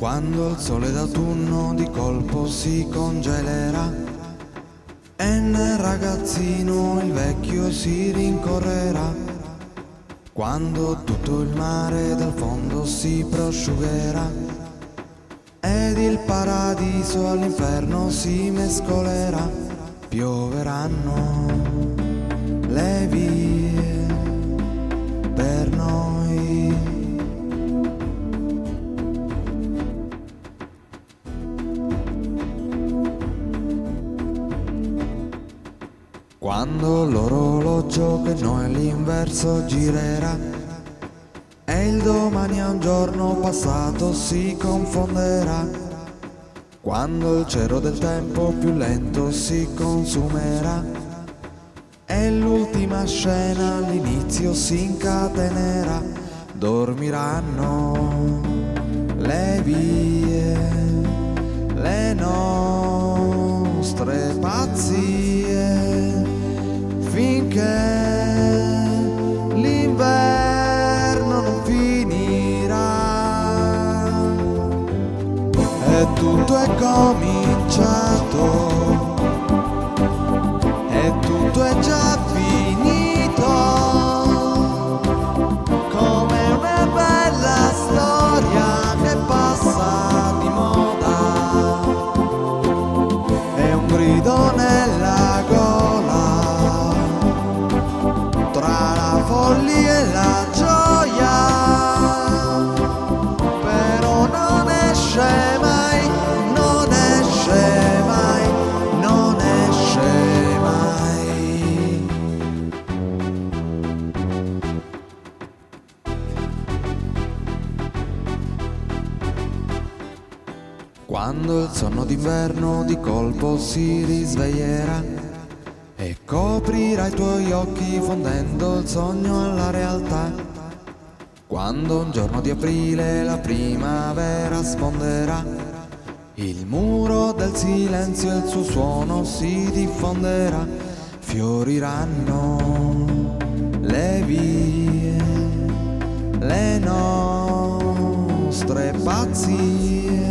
Quando il sole d'autunno di colpo si congelerà e nel ragazzino il vecchio si rincorrerà, quando tutto il mare dal fondo si prosciugherà ed il paradiso all'inferno si mescolerà, pioveranno le vie per noi. Quando l'orologio che noi all'inverso girerà e il domani a un giorno passato si confonderà, quando il cero del tempo più lento si consumerà e l'ultima scena all'inizio si incatenerà, dormiranno le vie, le nostre pazzie, finché l'inverno non finirà e tutto è cominciato e tutto è già finito, come una bella storia che passa di moda, è un grido nella gola tra la follia e la gioia, però non esce mai, non esce mai, non esce mai. Quando il sonno d'inverno di colpo si risveglierà e coprirà i tuoi occhi fondendo il sogno alla realtà, quando un giorno di aprile la primavera sfonderà, il muro del silenzio e il suo suono si diffonderà, fioriranno le vie, le nostre pazzie,